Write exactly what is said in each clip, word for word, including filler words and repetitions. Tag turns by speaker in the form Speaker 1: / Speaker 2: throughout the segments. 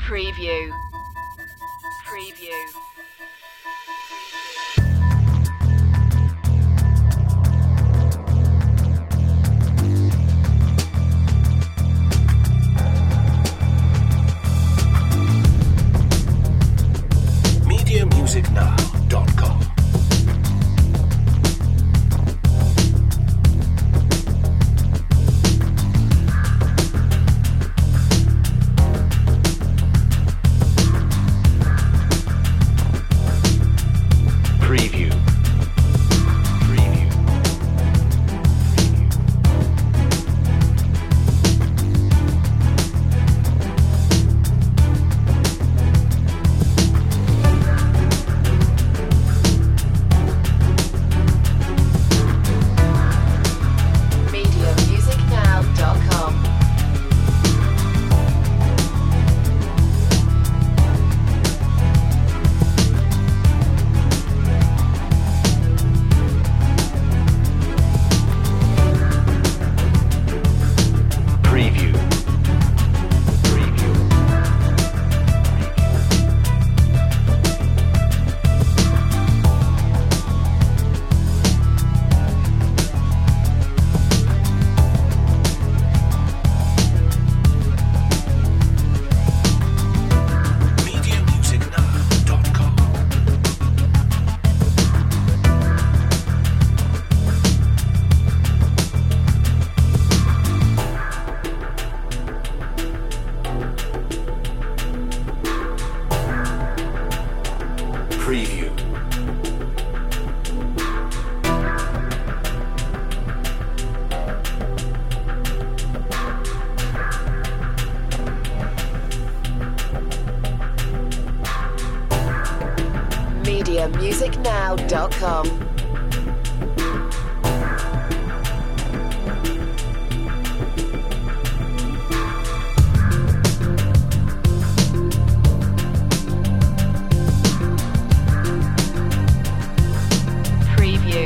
Speaker 1: Preview. Preview.
Speaker 2: media music now dot com. Preview. Preview.
Speaker 1: media music now dot com.
Speaker 2: Preview. Preview. media music now dot com. Preview.
Speaker 1: media music now dot com. Preview.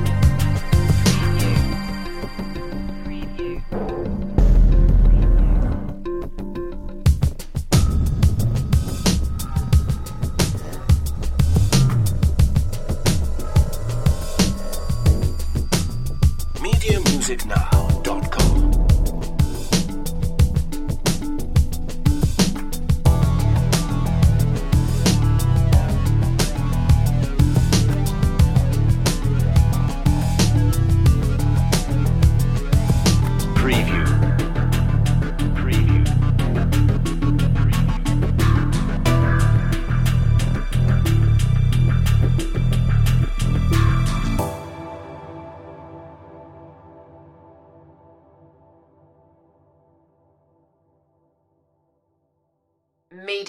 Speaker 1: Preview. Preview.
Speaker 2: media music now dot com. Preview. Preview.
Speaker 1: Media